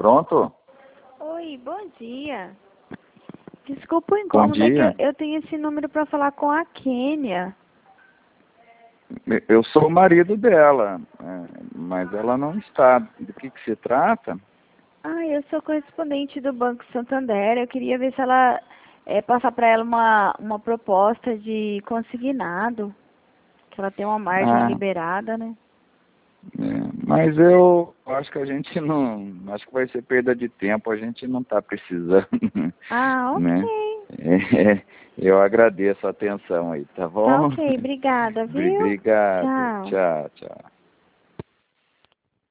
Pronto? Oi, bom dia. Desculpa o Bom incômodo, é dia. que eu tenho esse número para falar com a Kênia. Eu sou o marido dela, mas ela não está. Do que se trata? Ah, eu sou correspondente do Banco Santander. Eu queria ver se ela passar para ela uma proposta de consignado, que ela tem uma margem Ah, liberada, né? mas eu acho que a gente não. Acho que vai ser perda de tempo, a gente não está precisando, Ah, né? ok. Eu agradeço a atenção aí, tá Tá bom? ok, obrigada, viu? Obrigado. Tchau. Tchau, tchau.